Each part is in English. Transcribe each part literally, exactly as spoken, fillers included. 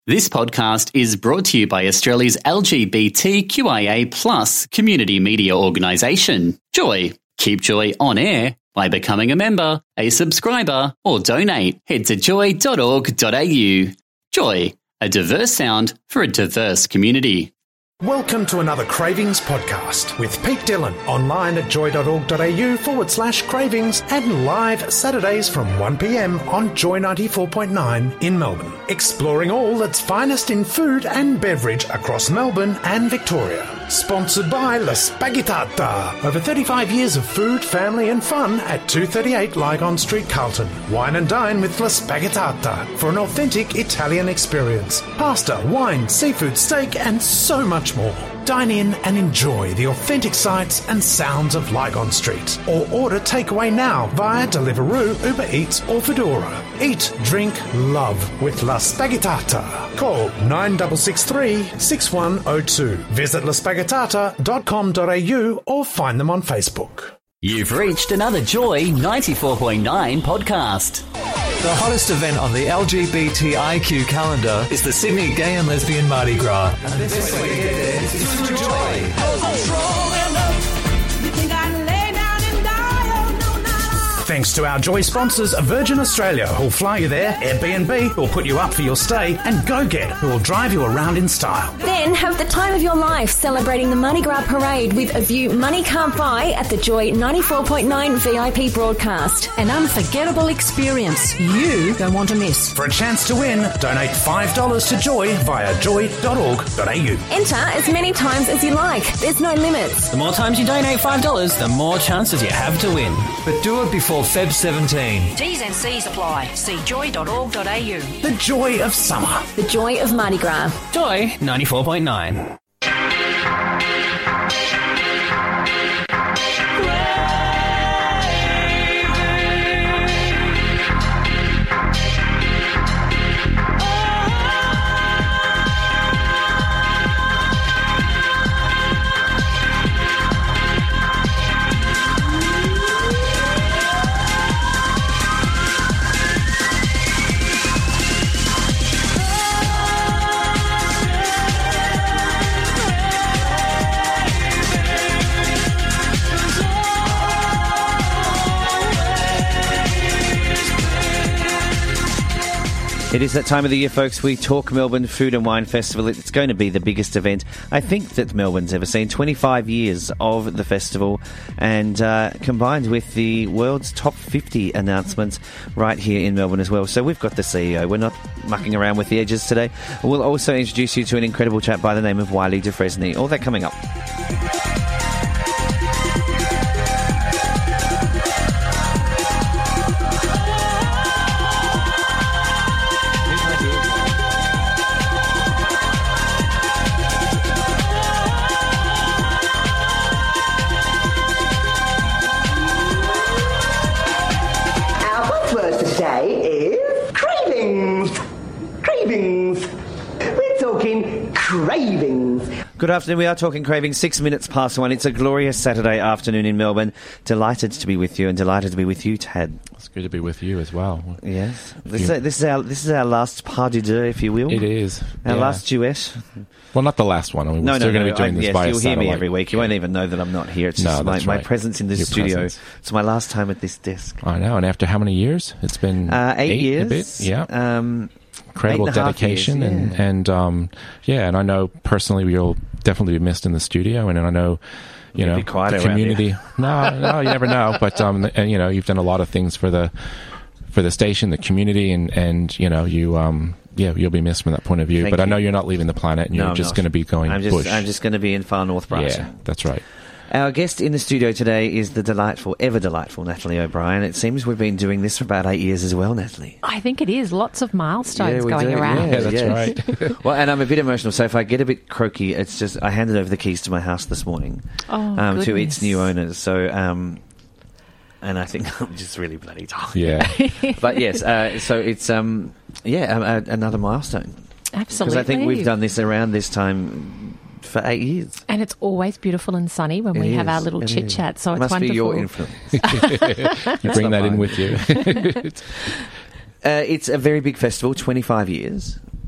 This podcast is brought to you by Australia's L G B T Q I A plus community media organisation, Joy. Keep Joy on air by becoming a member, a subscriber, or donate. Head to joy dot org dot a u. Joy, a diverse sound for a diverse community. Welcome to another Cravings podcast with Pete Dillon, online at joy.org.au forward slash cravings and live Saturdays from one p.m. on Joy ninety-four point nine in Melbourne. Exploring all that's finest in food and beverage across Melbourne and Victoria. Sponsored by La Spaghettata. Over thirty-five years of food, family and fun at two thirty-eight Lygon Street, Carlton. Wine and dine with La Spaghettata for an authentic Italian experience. Pasta, wine, seafood, steak and so much more. Dine in and enjoy the authentic sights and sounds of Lygon Street. Or order takeaway now via Deliveroo, Uber Eats or Foodora. Eat, drink, love with La Spaghettata. Call nine six six three, six one zero two. Visit la spaghettata dot com dot a u or find them on Facebook. You've reached another Joy ninety-four point nine podcast. The hottest event on the L G B T I Q calendar is the Sydney Gay and Lesbian Mardi Gras. And the best way to get there is through Joy. Thanks to our Joy sponsors, Virgin Australia, who'll fly you there, Airbnb, who'll put you up for your stay, and Go Get, who will drive you around in style. Then have the time of your life celebrating the Mardi Gras Parade with a view money can't buy at the Joy ninety-four point nine V I P broadcast. An unforgettable experience you don't want to miss. For a chance to win, donate five dollars to Joy via joy dot org dot a u. Enter as many times as you like. There's no limits. The more times you donate five dollars, the more chances you have to win. But do it before February seventeenth. T's and C's apply. See joy dot org dot a u. The joy of summer. The joy of Mardi Gras. Joy ninety-four point nine. It is that time of the year, folks. We talk Melbourne Food and Wine Festival. It's going to be the biggest event I think that Melbourne's ever seen. twenty-five years of the festival, and uh, combined with the world's top fifty announcements right here in Melbourne as well. So we've got the C E O. We're not mucking around with the edges today. We'll also introduce you to an incredible chap by the name of Wylie Dufresne. All that coming up. Cravings. Good afternoon. We are talking cravings. Six minutes past one. It's a glorious Saturday afternoon in Melbourne. Delighted to be with you, and delighted to be with you, Tad. It's good to be with you as well. Yes. This, you... is, this is our this is our last pas de deux, if you will. It is. Our yeah. last duet. Well, not the last one. I mean, we're no, still no, going no. to be doing I, this yes, by you'll a hear me satellite. every week. You won't even know that I'm not here. It's no, just my, right. my presence in this Your studio. presence. It's my last time at this desk. I know. And after how many years? It's been uh, eight, eight years. A bit. Yeah. Um, Incredible dedication, years, yeah. and and um, yeah, and I know personally you'll definitely be missed in the studio, and, and I know you You'll know be quiet the around community. here. No, no, you never know. But um, and you know you've done a lot of things for the for the station, the community, and and you know you um yeah you'll be missed from that point of view. Thank but you. I know you're not leaving the planet, and No, you're I'm just not. going to be going I'm just bush. I'm just going to be in far north Brighton. Yeah, that's right. Our guest in the studio today is the delightful, ever delightful Natalie O'Brien. It seems we've been doing this for about eight years as well, Natalie. I think it is. Lots of milestones Yeah, we going do. around. Yeah, that's yeah. right. Well, and I'm a bit emotional, so if I get a bit croaky, it's just I handed over the keys to my house this morning Oh, um, to goodness. its new owners. So, um, and I think I'm just really bloody tired. Yeah. But yes, uh, so it's um, yeah, uh, uh, another milestone. Absolutely. Because I think we've done this around this time for eight years. And it's always beautiful and sunny when It we have is. our little It chit is. chat. So It it's must wonderful. be your influence. You bring not that in mine. with you. Uh, it's a very big festival, twenty-five years.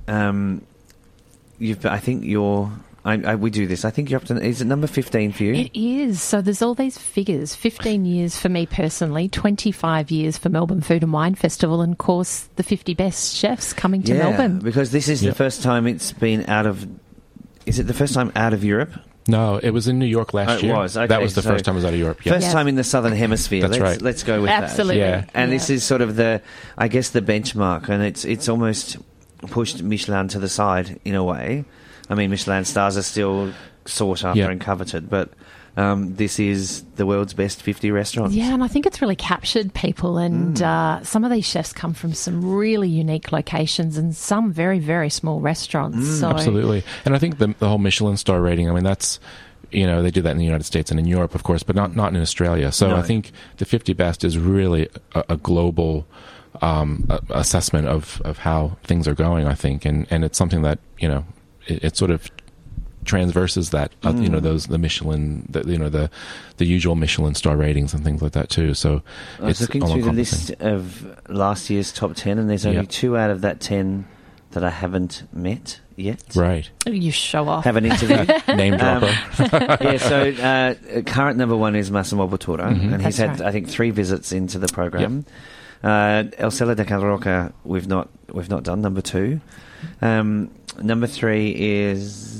um, you've. I think you're. I, I, we do this. I think you're up to. Is it number fifteen for you? It is. So there's all these figures. fifteen years for me personally, twenty-five years for Melbourne Food and Wine Festival, and of course the fifty best chefs coming to yeah, Melbourne. because this is Yep. the first time it's been out of. Is it the first time out of Europe? No, it was in New York last Oh, it year. was, okay, that was the so first time it was out of Europe. Yeah. First Yeah. time in the Southern Hemisphere. That's let's, right. Let's go with Absolutely. that. Yeah. And Yeah. this is sort of the, I guess, the benchmark, and it's it's almost pushed Michelin to the side in a way. I mean, Michelin stars are still sought after Yeah. and coveted, but um, this is the world's best fifty restaurants. Yeah, and I think it's really captured people. And uh, some of these chefs come from some really unique locations and some very, very small restaurants. so Absolutely. And I think the, the whole Michelin star rating, I mean, that's, you know, they do that in the United States and in Europe, of course, but not, not in Australia. So No. I think the fifty best is really a, a global um, a, assessment of, of how things are going, I think. And, and it's something that, you know, it, it sort of transverses that, uh, you know, those, the Michelin, the, you know, the, the usual Michelin star ratings and things like that too. So I was it's looking all through the encompassing. list of last year's top ten, and there's only Yeah. two out of that ten that I haven't met yet. Right. you show off. Haven't interviewed. Name dropper. yeah, so uh, current number one is Massimo Bottura, and he's That's had, right. I think, three visits into the program. Uh, El Cella de Cal Roca, we've not we've not done number two. Um, number three is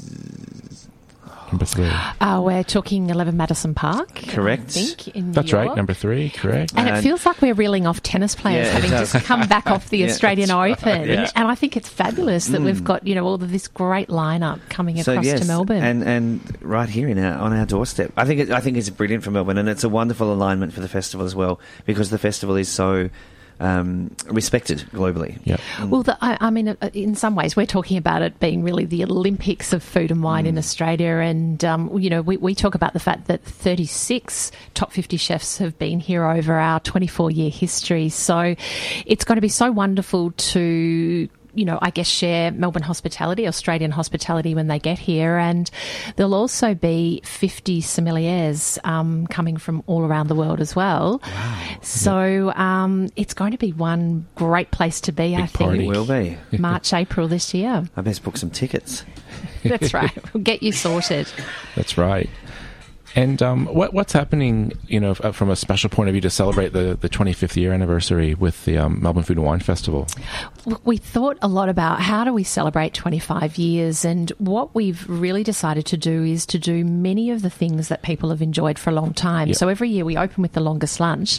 Number three. Uh, we're talking eleven Madison Park. Correct. I think, in New That's York. right. Number three. Correct. And And- it feels like we're reeling off tennis players Yeah, it having does. just come back off the Yeah, Australian that's Open. right, yeah. And I think it's fabulous that we've got, you know, all of this great lineup coming across to Melbourne. and and right here in our, on our doorstep. I think it, I think it's brilliant for Melbourne, and it's a wonderful alignment for the festival as well, because the festival is so um, respected globally. Yeah. Well, the, I, I mean, uh, in some ways, we're talking about it being really the Olympics of food and wine in Australia. And, um, you know, we, we talk about the fact that thirty-six top fifty chefs have been here over our twenty-four year history. So it's going to be so wonderful to, you know, I guess share Melbourne hospitality, Australian hospitality when they get here. And there'll also be fifty sommeliers um, coming from all around the world as well. Wow. So um, it's going to be one great place to be, Big I think. party. It will be. March, April this year. I best book some tickets. That's right. We'll get you sorted. That's right. And um, what, what's happening, you know, f- from a special point of view to celebrate the, the twenty-fifth year anniversary with the um, Melbourne Food and Wine Festival? Look, we thought a lot about how do we celebrate twenty-five years, and what we've really decided to do is to do many of the things that people have enjoyed for a long time. Yep. So every year we open with the longest lunch,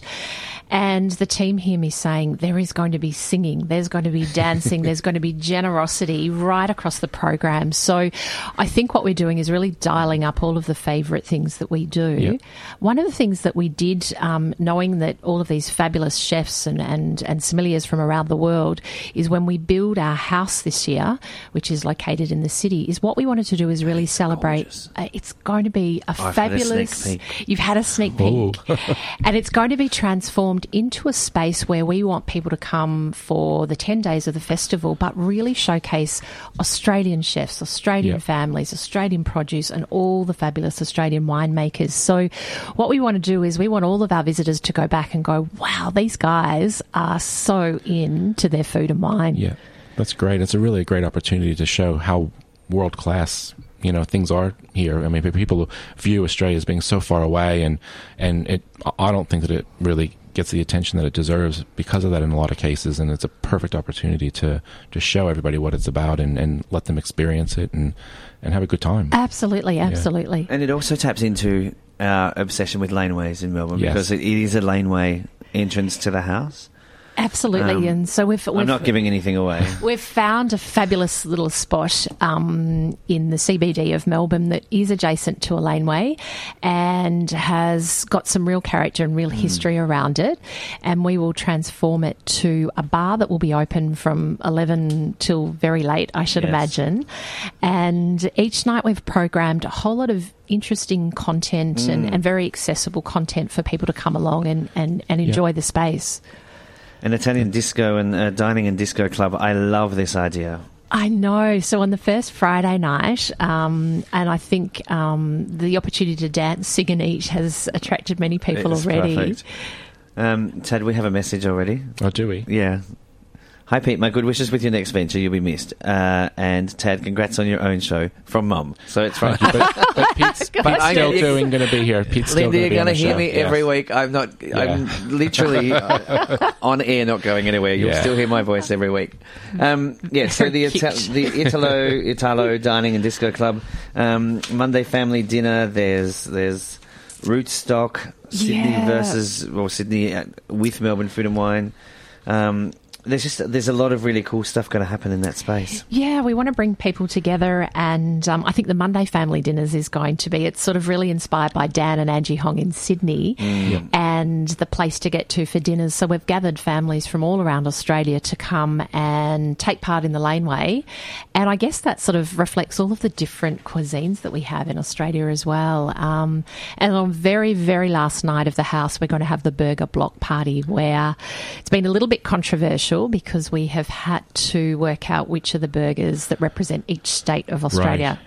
and the team hear me saying there is going to be singing, there's going to be dancing, there's going to be generosity right across the program. So I think what we're doing is really dialing up all of the favourite things that we do. Yep. One of the things that we did, um, knowing that all of these fabulous chefs and, and, and sommeliers from around the world, is when we build our house this year, which is located in the city, is what we wanted to do is really celebrate. Uh, it's going to be a I've had a fabulous. sneak peek. You've had a sneak peek, and it's going to be transformed into a space where we want people to come for the ten days of the festival, but really showcase Australian chefs, Australian Yep. families, Australian produce, and all the fabulous Australian winemakers. So what we want to do is we want all of our visitors to go back and go, wow, these guys are so into their food and wine. Yeah, that's great. It's a really great opportunity to show how world class, you know, things are here. I mean, people view Australia as being so far away, and and it. I don't think that it really gets the attention that it deserves because of that in a lot of cases. And it's a perfect opportunity to to show everybody what it's about and, and let them experience it and and have a good time. Absolutely, absolutely. And it also taps into our obsession with laneways in Melbourne, Yes. because it is a laneway entrance to the house. Absolutely. Um, and so we've, we've I'm not giving anything away. We've found a fabulous little spot um, in the C B D of Melbourne that is adjacent to a laneway and has got some real character and real history around it. And we will transform it to a bar that will be open from eleven till very late, I should Yes. imagine. And each night we've programmed a whole lot of interesting content and, and very accessible content for people to come along and, and, and enjoy the space. An Italian disco and uh, dining and disco club. I love this idea. I know. So on the first Friday night, um, and I think um, the opportunity to dance, sing and eat has attracted many people It's already. perfect. Um, Tad, we have a message already. Oh, do we? Yeah. Hi, Pete. My good wishes with your next venture. You'll be missed. Uh, and Tad, congrats on your own show from Mum. So it's right. but, but Pete's, Pete's But still I'm- doing going to be here. Pete's still Linda, going to you're be on going to the hear show. me Yes. every week. I'm not. Yeah. I'm literally uh, on air, not going anywhere. You'll Yeah. still hear my voice every week. Um, yeah, so the Ita- the Italo Italo Dining and Disco Club, um, Monday family dinner. There's there's Rootstock, Sydney Yeah. versus or Sydney uh, with Melbourne Food and Wine. Um, there's just there's a lot of really cool stuff going to happen in that space. Yeah, we want to bring people together, and um, I think the Monday Family Dinners is going to be, it's sort of really inspired by Dan and Angie Hong in Sydney Mm. and the place to get to for dinners. So we've gathered families from all around Australia to come and take part in the laneway, and I guess that sort of reflects all of the different cuisines that we have in Australia as well. Um, and on very, very last night of the house, we're going to have the burger block party, where it's been a little bit controversial because we have had to work out which are the burgers that represent each state of Australia.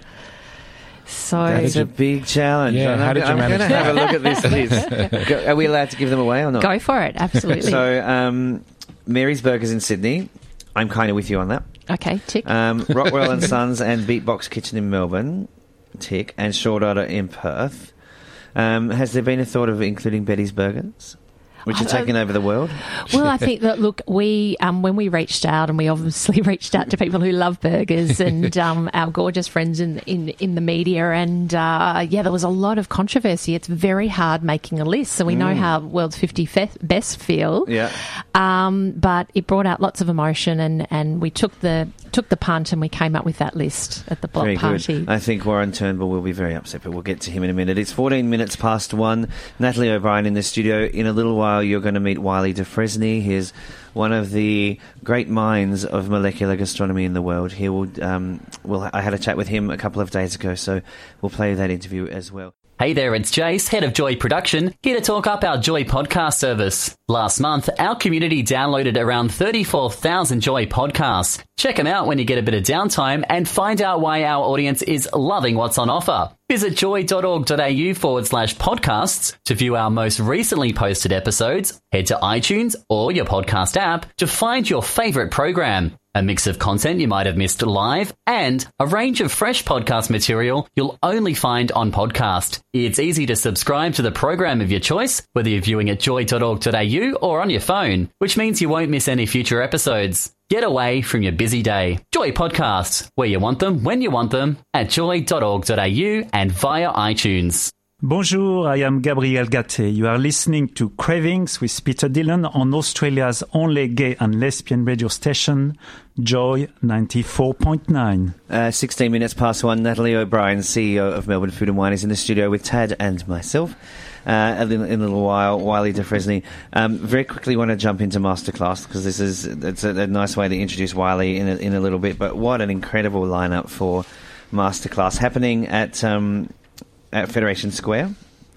So That's a big challenge. Yeah, And how I'm, did you I'm going to manage have a that? look at this list. Go- Are we allowed to give them away or not? go for it, absolutely. So, um, Mary's Burgers in Sydney. I'm kind of with you on that. Okay, tick. Um, Rockwell and Sons and Beatbox Kitchen in Melbourne, tick, and Short Order in Perth. Um, has there been a thought of including Betty's Burgers, which are Uh, taking over the world? Well, I think that, look, we, um, when we reached out, and we obviously reached out to people who love burgers and um, our gorgeous friends in, in, in the media, and uh, yeah, there was a lot of controversy. It's very hard making a list, so we know how World's fifty fe- Best feel. Yeah. Um, but it brought out lots of emotion, and, and we took the took the punt and we came up with that list at the block Very party. good. I think Warren Turnbull will be very upset, but we'll get to him in a minute. It's fourteen minutes past one. Natalie O'Brien in the studio. In a little while, you're going to meet Wiley de Fresney. He's one of the great minds of molecular gastronomy in the world. He will. Um, well, I had a chat with him a couple of days ago, so we'll play that interview as well. Hey there, it's Jace, head of Joy Production, here to talk up our Joy podcast service. Last month, our community downloaded around thirty-four thousand Joy podcasts. Check them out when you get a bit of downtime and find out why our audience is loving what's on offer. Visit joy.org.au forward slash podcasts to view our most recently posted episodes. Head to iTunes or your podcast app to find your favourite program. A mix of content you might have missed live and a range of fresh podcast material you'll only find on podcast. It's easy to subscribe to the program of your choice, whether you're viewing at joy.org.au or on your phone, which means you won't miss any future episodes. Get away from your busy day. Joy Podcasts, where you want them, when you want them, at joy.org.au and via iTunes. Bonjour, I am Gabriel Gatte. You are listening to Cravings with Peter Dillon on Australia's only gay and lesbian radio station, Joy ninety-four point nine. Uh, sixteen minutes past one. Natalie O'Brien, C E O of Melbourne Food and Wine, is in the studio with Tad and myself. Uh, in, in a little while, Wiley de Fresney. Um, very quickly, want to jump into masterclass because this is it's a, a nice way to introduce Wiley in a, in a little bit. But what an incredible lineup for masterclass happening at um, at Federation Square.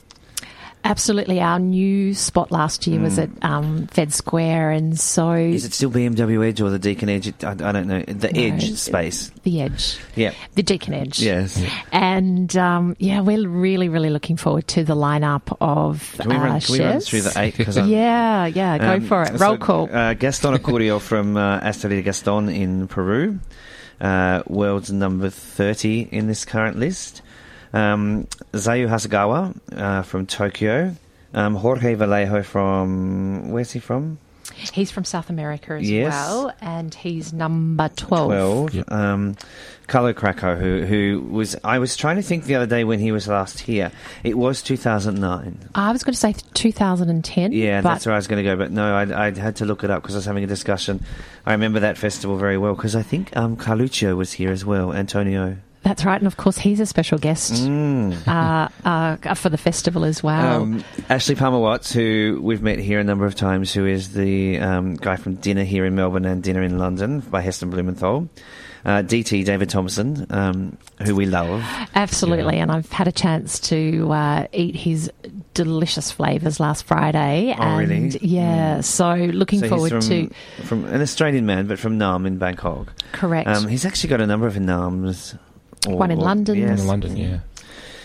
Absolutely. Our new spot last year Mm. was at um, Fed Square, and so... Is it still B M W Edge or the Deakin Edge? I, I don't know. The No, Edge it's- space. The Edge. Yeah. The Deakin Edge. Yes. And, um, yeah, we're really, really looking forward to the lineup of Can we run, uh, can we run chefs. through the eight? 'Cause I'm- Yeah, yeah, go Um, for it. so, Roll call. Uh, Gaston Acurio from uh, Atelier Gaston in Peru, uh, world's number thirty in this current list. Um, Zayu Hasegawa uh, from Tokyo. Um, Jorge Vallejo from... Where's he from? He's from South America as Yes. well, and he's number twelve. twelve. Yep. Um, Carlo Krakow, who, who was... I was trying to think the other day when he was last here. It was two thousand nine. I was going to say two thousand ten. Yeah, but that's where I was going to go, but no, I, I had to look it up because I was having a discussion. I remember that festival very well because I think um, Carluccio was here as well, Antonio. That's right, and of course he's a special guest Mm. uh, uh, for the festival as well. Um, Ashley Palmer Watts, who we've met here a number of times, who is the um, guy from Dinner here in Melbourne and Dinner in London by Heston Blumenthal. Uh, D T, David Thompson, um, who we love. Absolutely, and I've had a chance to uh, eat his delicious flavours last Friday. Oh, and really? Yeah, Mm. so looking So forward he's from, to... from an Australian man, but from Nam in Bangkok. Correct. Um, he's actually got a number of Nams. Or, One in or- London. Yes. In London, yeah.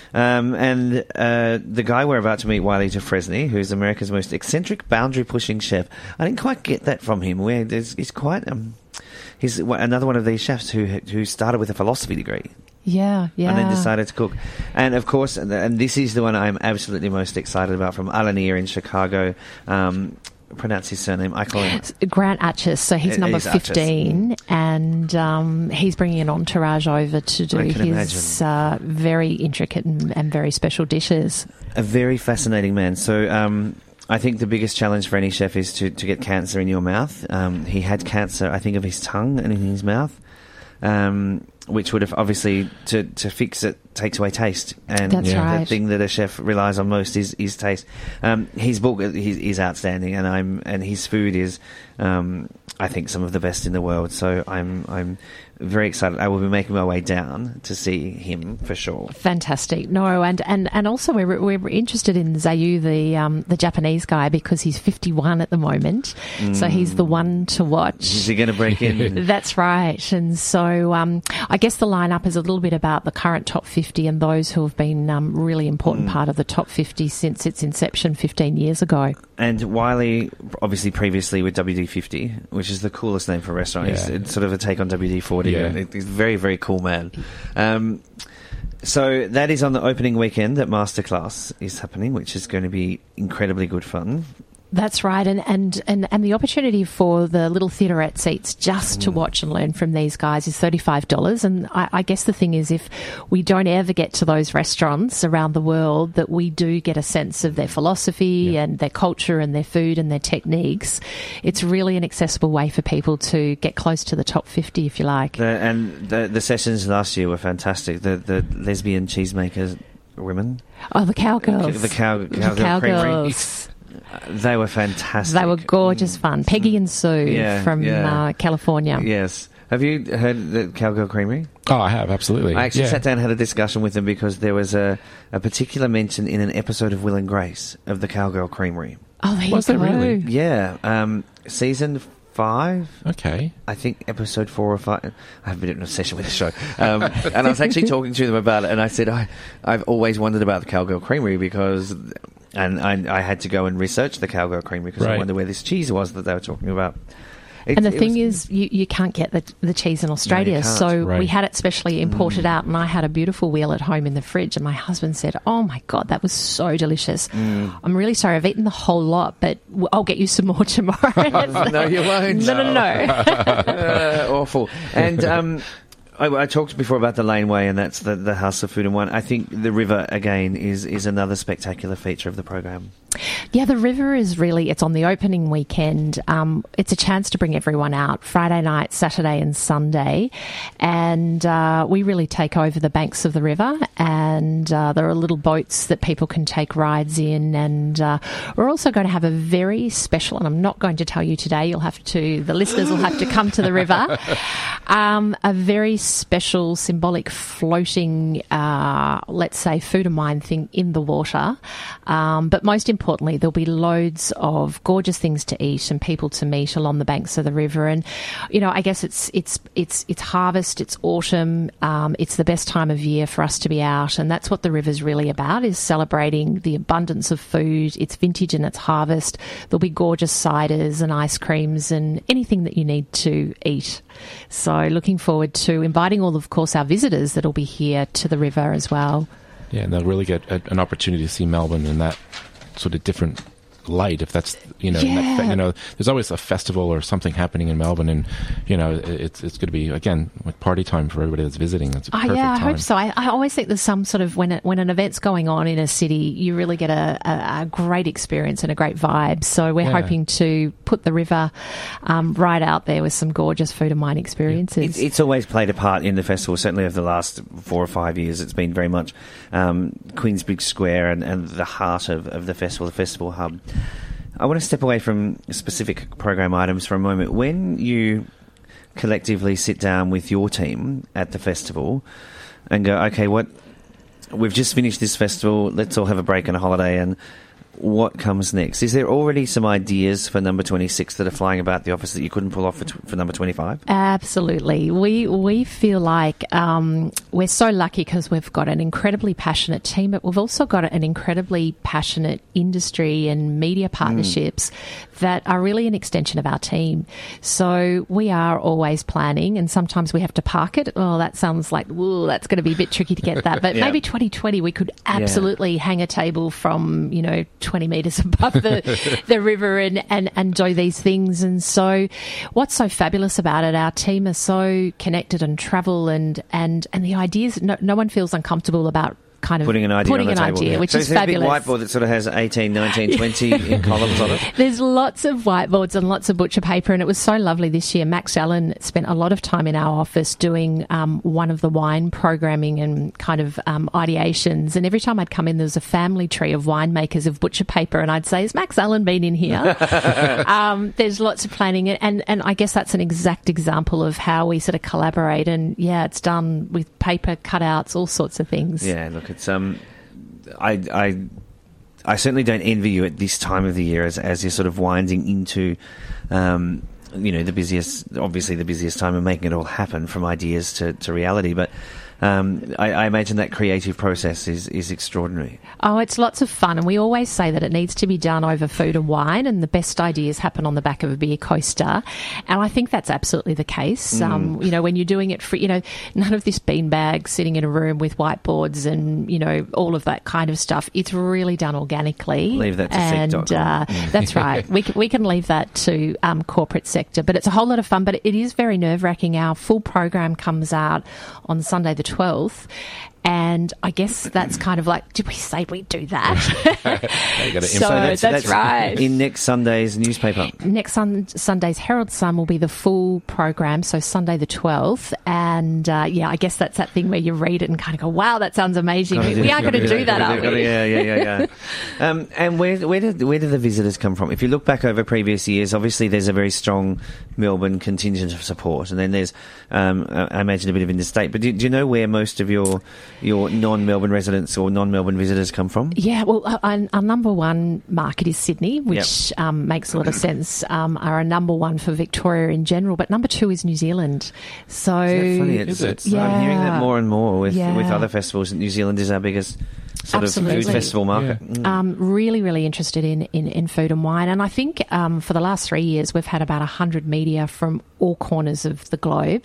Um, and uh, the guy we're about to meet, Wiley Dufresne, who's America's most eccentric, boundary-pushing chef. I didn't quite get that from him. Where there's, he's quite um, he's another one of these chefs who who started with a philosophy degree. Yeah, yeah. And then decided to cook. And of course, and, and this is the one I'm absolutely most excited about, from Alanir in Chicago. Um, pronounce his surname. I call him Grant Atchis. So he's It- number he's Atchis. fifteen, and um, he's bringing an entourage over to do I can his uh, very intricate and, and very special dishes. A very fascinating man. So um, I think the biggest challenge for any chef is to, to get cancer in your mouth. Um, he had cancer, I think, of his tongue and in his mouth. Um, which would have obviously to, to fix it takes away taste, and That's the right. thing that a chef relies on most is, is taste. Um, his book is, is outstanding, and I'm and his food is, um, I think, some of the best in the world. So I'm I'm very excited. I will be making my way down to see him for sure. Fantastic. No, and, and, and also we're we're interested in Zayu, the um, the Japanese guy, because he's fifty-one at the moment, mm. so he's the one to watch. Is he going to break in? That's right. And so um, I guess the lineup is a little bit about the current top fifty and those who have been um, really important mm. part of the top fifty since its inception fifteen years ago. And Wiley, obviously previously with W D fifty, which is the coolest name for a restaurant. Yeah. It's, it's sort of a take on W D forty. Yeah. And he's a very, very cool man. Um, so that is on the opening weekend that Masterclass is happening, which is going to be incredibly good fun. That's right, and, and, and, and the opportunity for the little theaterette seats just to watch and learn from these guys is thirty-five dollars. And I, I guess the thing is, if we don't ever get to those restaurants around the world, that we do get a sense of their philosophy yeah. and their culture and their food and their techniques, it's really an accessible way for people to get close to the top fifty, if you like. The, and the, the sessions last year were fantastic. The, the lesbian cheesemakers women. Oh, the cowgirls. The cow, cowgirl the cowgirls. They were fantastic. They were gorgeous fun. Peggy and Sue yeah, from yeah. Uh, California. Yes. Have you heard the Cowgirl Creamery? Oh, I have, absolutely. I actually yeah. sat down and had a discussion with them because there was a, a particular mention in an episode of Will and Grace of the Cowgirl Creamery. Oh, there was you go. there really? Yeah. Um, season five. Okay. I think episode four or five. I have been in an obsession with the show. Um, and I was actually talking to them about it, and I said, I, I've always wondered about the Cowgirl Creamery because... And I, I had to go and research the Cowgirl Creamery because right. I wondered where this cheese was that they were talking about. It, and the it thing was, is, you, you can't get the, the cheese in Australia, No, you can't. so Right. we had it specially imported Mm. out, and I had a beautiful wheel at home in the fridge, and my husband said, oh my God, that was so delicious. Mm. I'm really sorry, I've eaten the whole lot, but w- I'll get you some more tomorrow. no, you won't. No, no, no. uh, awful. And um, I, I talked before about the laneway, and that's the, the House of Food and Wine. I think the river, again, is, is another spectacular feature of the program. Yeah, the river is really, it's on the opening weekend. Um, it's a chance to bring everyone out Friday night, Saturday and Sunday. And uh, we really take over the banks of the river. And uh, there are little boats that people can take rides in. And uh, we're also going to have a very special, and I'm not going to tell you today, you'll have to, the listeners will have to come to the river, um, a very special symbolic floating, uh, let's say, food and wine thing in the water. Um, but most importantly, Importantly, there'll be loads of gorgeous things to eat and people to meet along the banks of the river. And, you know, I guess it's it's it's it's harvest, it's autumn, um, it's the best time of year for us to be out, and that's what the river's really about, is celebrating the abundance of food, its vintage and its harvest. There'll be gorgeous ciders and ice creams and anything that you need to eat. So looking forward to inviting all, of course, our visitors that'll be here to the river as well. Yeah, and they'll really get a, an opportunity to see Melbourne in that sort of different light, if that's, you know, yeah. that, you know, there's always a festival or something happening in Melbourne, and, you know, it's it's going to be, again, like party time for everybody that's visiting. It's a Oh, perfect yeah, I time. hope so. I, I always think there's some sort of, when it, when an event's going on in a city, you really get a, a, a great experience and a great vibe. So we're Yeah. hoping to put the river um, right out there with some gorgeous food and wine experiences. It's, it's always played a part in the festival. Certainly over the last four or five years, it's been very much um, Queensbridge Square and, and the heart of, of the festival, the festival hub. I want to step away from specific program items for a moment. When you collectively sit down with your team at the festival and go, okay, what we've just finished this festival, let's all have a break and a holiday, and what comes next? Is there already some ideas for number twenty-six that are flying about the office that you couldn't pull off for, t- for number twenty-five? Absolutely. We we feel like um, we're so lucky because we've got an incredibly passionate team, but we've also got an incredibly passionate industry and media partnerships mm. that are really an extension of our team. So we are always planning, and sometimes we have to park it. Oh, that sounds like, whoa, that's going to be a bit tricky to get that. But yeah. maybe twenty twenty we could absolutely yeah. hang a table from, you know, twenty metres above the, the river and, and, and do these things. And so what's so fabulous about it, our team are so connected and travel and, and, and the ideas, no, no one feels uncomfortable about kind of putting an idea, putting on the an table. idea Yeah. which so is there's fabulous. a big whiteboard that sort of has eighteen, nineteen, twenty in columns on it. There's lots of whiteboards and lots of butcher paper, and it was so lovely this year. Max Allen spent a lot of time in our office doing um, one of the wine programming and kind of um, ideations, and every time I'd come in there was a family tree of winemakers of butcher paper, and I'd say, has Max Allen been in here? um, there's lots of planning, and, and I guess that's an exact example of how we sort of collaborate, and yeah, it's done with paper cutouts, all sorts of things. Yeah, look, it's... um. I, I, I certainly don't envy you at this time of the year as, as you're sort of winding into, um, you know, the busiest, obviously the busiest time and making it all happen from ideas to, to reality. But um, I, I imagine that creative process is, is extraordinary. Oh, it's lots of fun. And we always say that it needs to be done over food and wine, and the best ideas happen on the back of a beer coaster. And I think that's absolutely the case. Mm. Um, you know, when you're doing it for, you know, none of this beanbag sitting in a room with whiteboards and, you know, all of that kind of stuff. It's really done organically. Leave that to and, sec dot com. Uh, that's right. We can, we can leave that to um, corporate sector. But it's a whole lot of fun. But it is very nerve-wracking. Our full program comes out on Sunday the twelfth. And I guess that's kind of like, did we say we'd do that? so, so that's, that's right. In next Sunday's newspaper. Next sun, Sunday's Herald Sun will be the full program, so Sunday the twelfth. And uh, yeah, I guess that's that thing where you read it and kind of go, wow, that sounds amazing. We, we are going to do that, aren't we? Yeah, yeah, yeah, yeah. um, and where, where, did, where do the visitors come from? If you look back over previous years, obviously there's a very strong Melbourne contingent of support. And then there's, um, I imagine, a bit of interstate. But do, do you know where most of your your non-Melbourne residents or non-Melbourne visitors come from? Yeah, well, our, our number one market is Sydney, which yep. um, makes a lot of sense. Um, are a number one for Victoria in general, but number two is New Zealand. So is that funny? It's, it's, yeah. I'm hearing that more and more with yeah. with other festivals. New Zealand is our biggest sort Absolutely. of food festival market. Yeah. Mm. Um, really, really interested in, in, in food and wine. And I think um, for the last three years, we've had about one hundred media from all corners of the globe.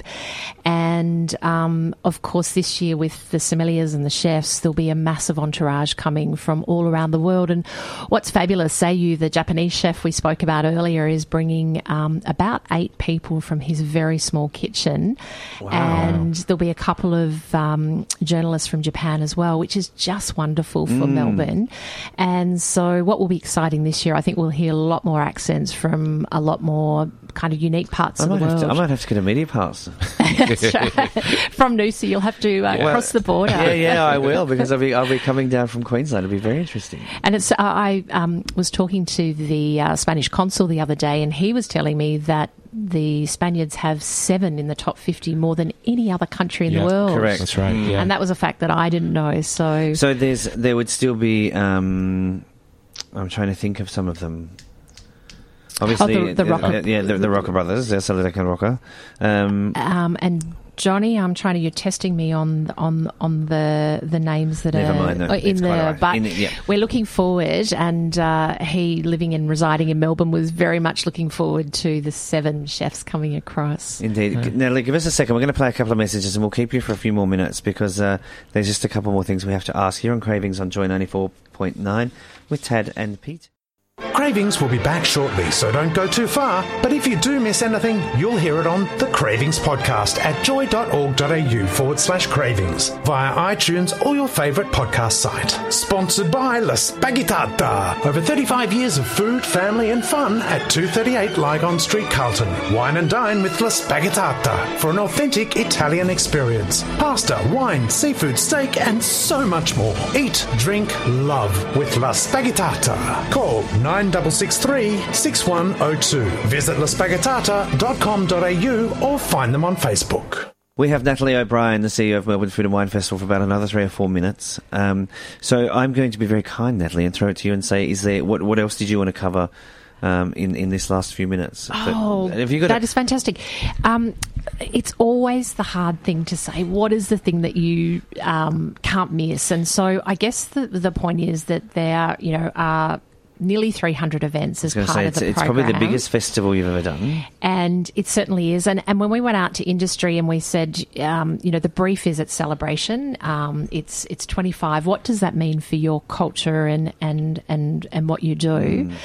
And, um, of course, this year with the sommeliers and the chefs, there'll be a massive entourage coming from all around the world. And what's fabulous, Seiyu, the Japanese chef we spoke about earlier, is bringing um, about eight people from his very small kitchen. Wow. And there'll be a couple of um, journalists from Japan as well, which is just wonderful for Mm. Melbourne. And so what will be exciting this year, I think we'll hear a lot more accents from a lot more kind of unique parts I of the might have world. to, I might have to get a media pass. That's right. From Noosa, you'll have to uh, Well, cross the border. Yeah, yeah, I will, because I'll be I'll be coming down from Queensland. It'll be very interesting. And it's uh, I um, was talking to the uh, Spanish consul the other day, and he was telling me that the Spaniards have seven in the top fifty, more than any other country in yeah, the world. Correct. That's right. Yeah. And that was a fact that I didn't know. So, So there's there would still be. Um, I'm trying to think of some of them. Obviously, Oh, the- the Rocker- uh, yeah, the, the Rocker brothers, they're Solidec and Rocker. Um, um, and Johnny, I'm trying to. You're testing me on on on the the names that Never are mind, no, uh, in it's the. quite all right. But In the- yeah. we're looking forward, and uh, he, living and residing in Melbourne, was very much looking forward to the seven chefs coming across. Indeed. G- Natalie, give us a second. We're going to play a couple of messages and we'll keep you for a few more minutes because uh, there's just a couple more things we have to ask here on Cravings on Joy ninety-four point nine with Tad and Pete. Cravings will be back shortly, so don't go too far. But if you do miss anything, you'll hear it on the Cravings podcast at joy.org.au forward slash cravings via iTunes or your favourite podcast site. Sponsored by La Spaghettata. Over thirty-five years of food, family and fun at two thirty-eight Lygon Street, Carlton. Wine and dine with La Spaghettata for an authentic Italian experience. Pasta, wine, seafood, steak and so much more. Eat, drink, love with La Spaghettata. Call nine six six three, six one zero two. Visit la spaghettata dot com dot a u or find them on Facebook. We have Natalie O'Brien, the C E O of Melbourne Food and Wine Festival, for about another three or four minutes. Um, so I'm going to be very kind, Natalie, and throw it to you and say, is there what, what else did you want to cover um, in, in this last few minutes? Oh, but, have you got that a- is fantastic. Um, it's always the hard thing to say. What is the thing that you um, can't miss? And so I guess the, the point is that there, you know, are nearly three hundred events as part say, of it's, the it's program. probably the biggest festival you've ever done. And it certainly is. And, and when we went out to industry and we said, um, you know, the brief is it's celebration. Um, it's it's twenty-five. What does that mean for your culture and and and, and what you do? Mm.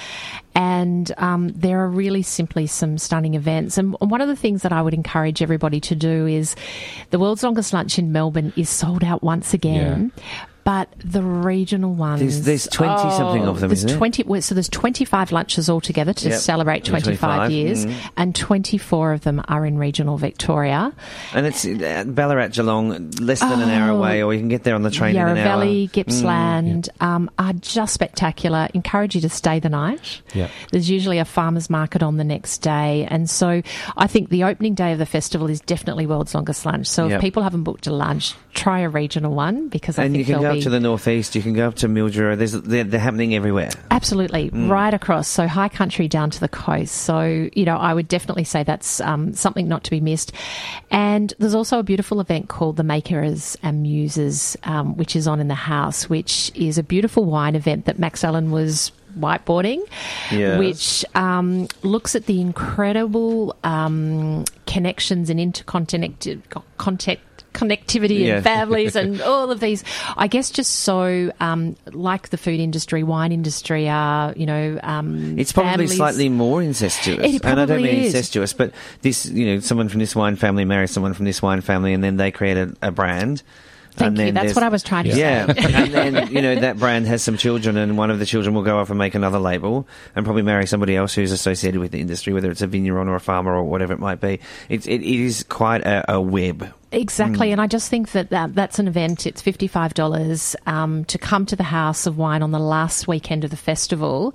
And um, there are really simply some stunning events. And one of the things that I would encourage everybody to do is the World's Longest Lunch in Melbourne is sold out once again. Yeah. But the regional ones... There's, there's twenty-something oh, of them, there's isn't twenty, well, so there's twenty-five lunches altogether to yep. celebrate twenty-five, twenty-five years, mm. and twenty-four of them are in regional Victoria. And it's uh, Ballarat, Geelong, less than oh, an hour away, or you can get there on the train Yarra in an Valley, hour. Gippsland, mm. um, are just spectacular. Encourage you to stay the night. Yep. There's usually a farmer's market on the next day. And so I think the opening day of the festival is definitely World's Longest Lunch. So yep. if people haven't booked a lunch, try a regional one, because I and think you can go be... up to the northeast. You can go up to Mildura. There's, they're, they're happening everywhere. Absolutely. Mm. Right across. So high country down to the coast. So, you know, I would definitely say that's um, something not to be missed. And there's also a beautiful event called the Makers and Muses, um, which is on in the house, which is a beautiful wine event that Max Allen was whiteboarding, yes. which um, looks at the incredible um, connections and interconnected contact connectivity yeah. and families and all of these, I guess, just so um, like the food industry, wine industry are, you know, um, it's probably families. slightly more incestuous. It and I don't mean is. incestuous, but this, you know, someone from this wine family marries someone from this wine family, and then they create a, a brand. Thank and you. then That's what I was trying to yeah. say. Yeah, and then, you know, that brand has some children, and one of the children will go off and make another label and probably marry somebody else who's associated with the industry, whether it's a vineyard or a farmer or whatever it might be. It, it, it is quite a, a web. Exactly, Mm. and I just think that, that that's an event. It's fifty-five dollars um, to come to the House of Wine on the last weekend of the festival,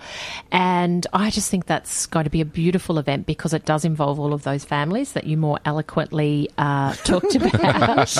and I just think that's going to be a beautiful event because it does involve all of those families that you more eloquently uh, talked about.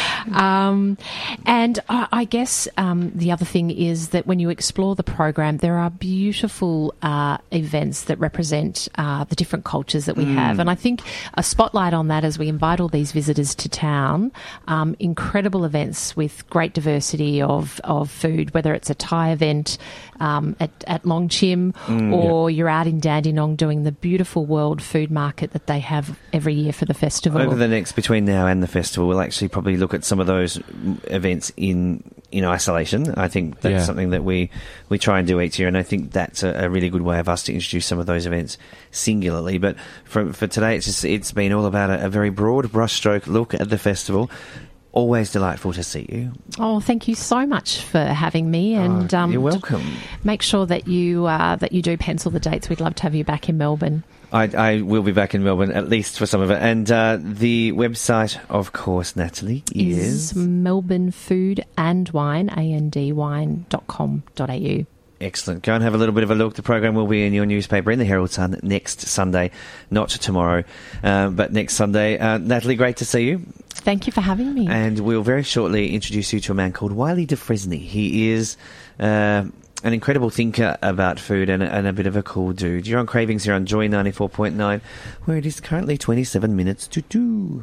um, and I, I guess um, the other thing is that when you explore the program, there are beautiful uh, events that represent uh, the different cultures that we Mm. have, and I think a spotlight on that as we invite all these visitors to town, um, incredible events with great diversity of, of food, whether it's a Thai event um, at, at Long Chim Mm, or yeah. you're out in Dandenong doing the beautiful World Food Market that they have every year for the festival. Over the next, between now and the festival, we'll actually probably look at some of those events in in isolation. I think that's yeah. something that we, we try and do each year, and I think that's a, a really good way of us to introduce some of those events singularly. But for for today, it's just it's been all about a, a very broad brushstroke look at the festival. Always delightful to see you. Oh, thank you so much for having me, and oh, um, you're welcome. Make sure that you uh, that you do pencil the dates. We'd love to have you back in Melbourne. I, I will be back in Melbourne, at least for some of it. And uh, the website, of course, Natalie, is... is Melbourne Food and Wine, A N D wine dot com dot A U. Excellent. Go and have a little bit of a look. The program will be in your newspaper in the Herald Sun next Sunday, not tomorrow, um, but next Sunday. Uh, Natalie, great to see you. Thank you for having me. And we'll very shortly introduce you to a man called Wylie de Fresney. He is uh, an incredible thinker about food and a, and a bit of a cool dude. You're on Cravings here on Joy ninety-four point nine, where it is currently twenty-seven minutes to two.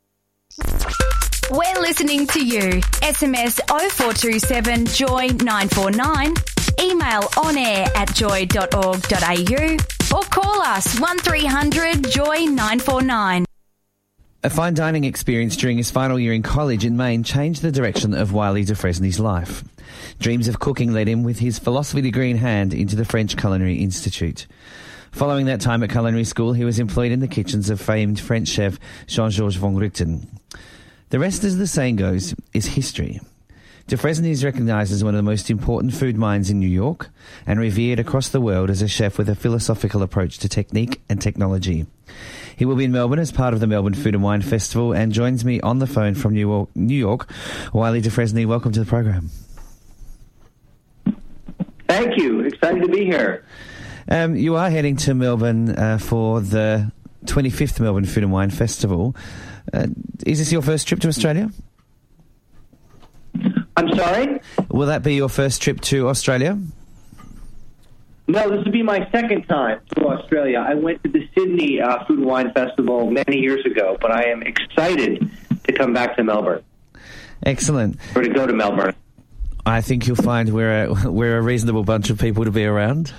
We're listening to you. S M S oh four two seven joy nine four nine. Email on air at joy dot org dot a u or call us one three hundred joy nine four nine. A fine dining experience during his final year in college in Maine changed the direction of Wylie de Fresney's life. Dreams of cooking led him with his philosophy degree in hand into the French Culinary Institute. Following that time at culinary school, he was employed in the kitchens of famed French chef Jean-Georges von Rutten. The rest, as the saying goes, is history. De Fresney is recognised as one of the most important food minds in New York and revered across the world as a chef with a philosophical approach to technique and technology. He will be in Melbourne as part of the Melbourne Food and Wine Festival and joins me on the phone from New York. New York. Wylie de Fresney, welcome to the program. Thank you. Excited to be here. Um, you are heading to Melbourne uh, for the twenty-fifth Melbourne Food and Wine Festival. Uh, is this your first trip to Australia? I'm sorry? Will that be your first trip to Australia? No, this would be my second time to Australia. I went to the Sydney uh, Food and Wine Festival many years ago, but I am excited to come back to Melbourne. Excellent. Or to go to Melbourne. I think you'll find we're a, we're a reasonable bunch of people to be around.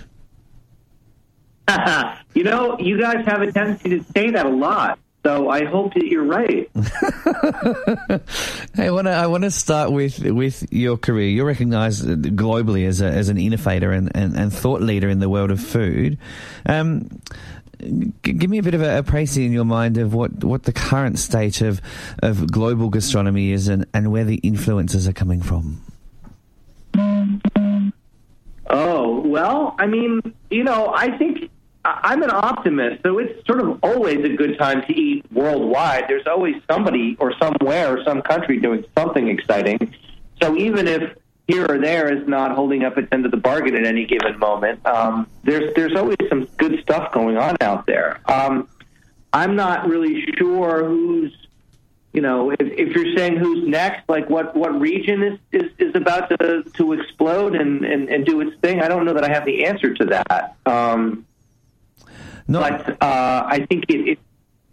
You know, you guys have a tendency to say that a lot, so I hope that you're right. Hey, I want to I want to start with with your career. You're recognised globally as a, as an innovator and, and, and thought leader in the world of food. Um, g- give me a bit of a, a précis in your mind of what, what the current state of of global gastronomy is and, and where the influences are coming from. Oh, well, I mean, you know, I think I'm an optimist, so it's sort of always a good time to eat worldwide. There's always somebody or somewhere or some country doing something exciting. So even if here or there is not holding up its end of the bargain at any given moment, um, there's there's always some good stuff going on out there. Um, I'm not really sure who's, you know, if, if you're saying who's next, like what, what region is, is, is about to to explode and, and, and do its thing, I don't know that I have the answer to that. Um, no. But uh, I think it, it...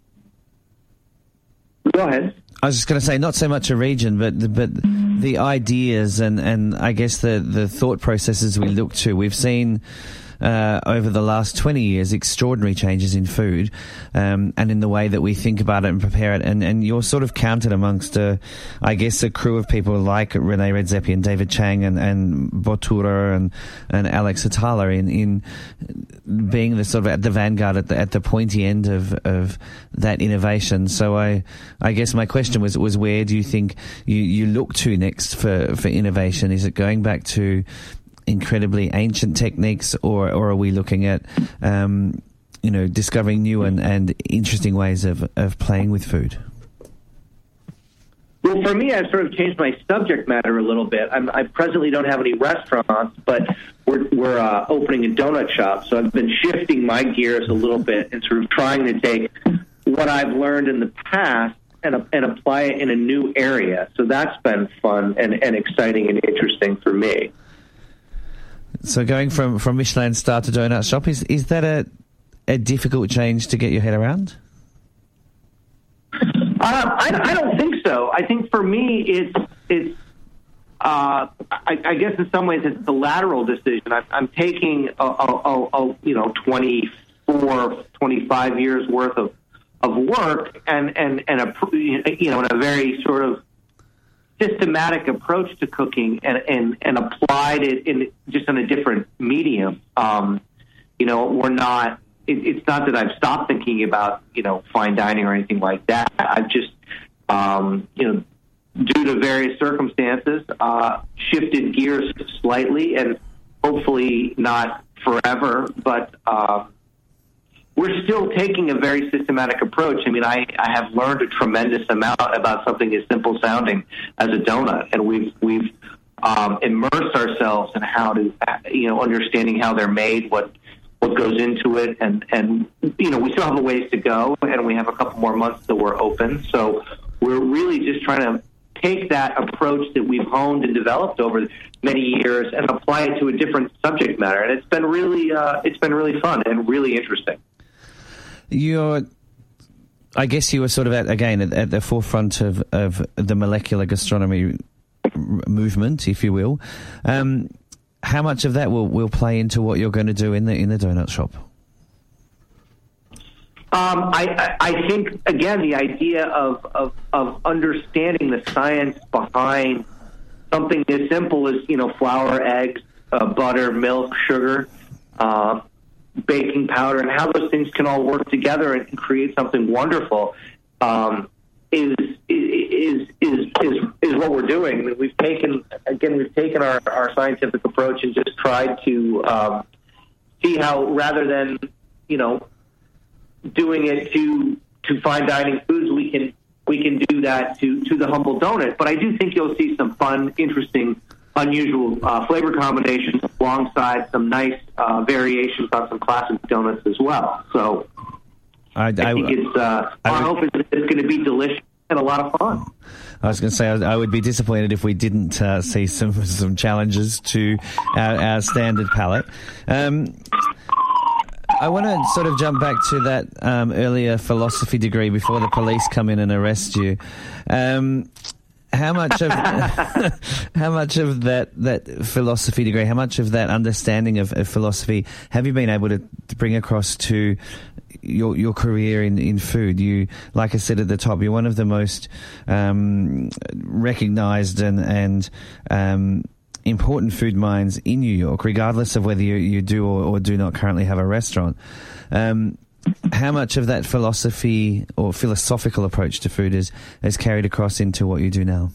Go ahead. I was just going to say, not so much a region, but but the ideas and, and I guess the, the thought processes we look to. We've seen uh, over the last twenty years extraordinary changes in food um, and in the way that we think about it and prepare it. And, and you're sort of counted amongst, uh, I guess, a crew of people like Rene Redzepi and David Chang and, and Bottura and, and Alex Atala in, in being the sort of at the vanguard at the, at the pointy end of, of that innovation. So I I guess my question was was where do you think you, you look to next for, for innovation? Is it going back to incredibly ancient techniques, or, or are we looking at um, you know discovering new and, and interesting ways of, of playing with food? Well, for me, I've sort of changed my subject matter a little bit. I'm, I presently don't have any restaurants, but we're, we're uh, opening a donut shop, so I've been shifting my gears a little bit and sort of trying to take what I've learned in the past and, and apply it in a new area. So that's been fun and, and exciting and interesting for me. So going from, from Michelin star to donut shop, is is that a a difficult change to get your head around? Uh, I, I don't think so. I think for me, it's it's. Uh, I, I guess in some ways it's the lateral decision. I, I'm taking a, a, a, a you know twenty-four, twenty-five years worth of, of work and and and a you know in a very sort of systematic approach to cooking and and, and applied it in just in a different medium. Um, you know, we're not. It, it's not that I've stopped thinking about you know fine dining or anything like that. I've just um, you know. due to various circumstances, uh, shifted gears slightly and hopefully not forever, but uh, we're still taking a very systematic approach. I mean, I, I have learned a tremendous amount about something as simple sounding as a donut, and we've we've um, immersed ourselves in how to, you know, understanding how they're made, what what goes into it, and, and you know, we still have a ways to go, and we have a couple more months that we're open, so we're really just trying to take that approach that we've honed and developed over many years and apply it to a different subject matter. And it's been really, uh, it's been really fun and really interesting. You're, I guess you were sort of at, again, at, at the forefront of, of the molecular gastronomy movement, if you will. Um, how much of that will, will play into what you're going to do in the, in the donut shop? Um, I, I think, again, the idea of, of, of understanding the science behind something as simple as, you know, flour, eggs, uh, butter, milk, sugar, uh, baking powder, and how those things can all work together and create something wonderful um, is, is, is, is, is what we're doing. I mean, we've taken, again, we've taken our, our scientific approach and just tried to um, see how, rather than, you know, doing it to to fine dining foods, we can we can do that to to the humble donut. But I do think you'll see some fun, interesting, unusual uh, flavor combinations alongside some nice uh, variations on some classic donuts as well. So I, I, I think it's uh, I, our hope is that it's going to be delicious and a lot of fun. I was going to say I, I would be disappointed if we didn't uh, see some some challenges to our, our standard palate. Um, I want to sort of jump back to that um, earlier philosophy degree before the police come in and arrest you. Um, how much of how much of that, that philosophy degree, how much of that understanding of, of philosophy have you been able to, to bring across to your your career in, in food? You, like I said at the top, you're one of the most um, recognised and and um, important food minds in New York, regardless of whether you, you do or, or do not currently have a restaurant. Um, how much of that philosophy or philosophical approach to food is, is carried across into what you do now?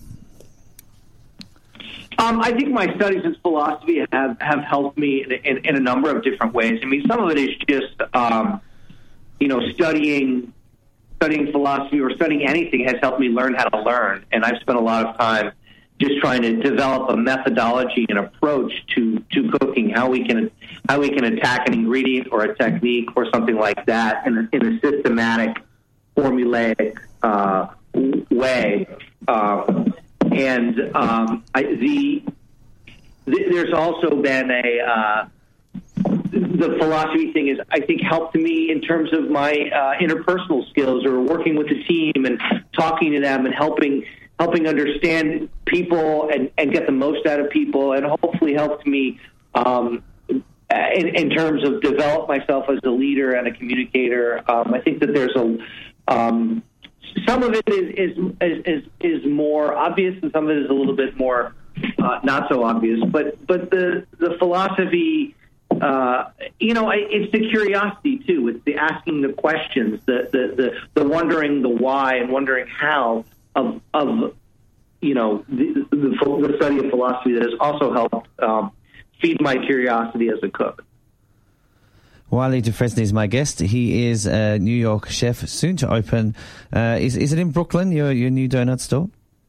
Um, I think my studies in philosophy have, have helped me in, in, in a number of different ways. I mean, some of it is just, um, you know, studying studying philosophy or studying anything has helped me learn how to learn. And I've spent a lot of time just trying to develop a methodology and approach to, to cooking, how we can how we can attack an ingredient or a technique or something like that in a, in a systematic, formulaic uh, way. Um, and um, I, the, the there's also been a uh, the philosophy thing is, I think, helped me in terms of my uh, interpersonal skills or working with the team and talking to them and helping. helping understand people and, and get the most out of people, and hopefully helped me um, in, in terms of develop myself as a leader and a communicator. Um, I think that there's a um, some of it is, is is is more obvious, and some of it is a little bit more uh, not so obvious. But but the the philosophy, uh, you know, it's the curiosity too. It's the asking the questions, the the the, the wondering the why and wondering how. Of, of you know, the, the, the study of philosophy that has also helped um, feed my curiosity as a cook. Wylie Dufresne is my guest. He is a New York chef, soon to open. Uh, is is it in Brooklyn, your your new donut store?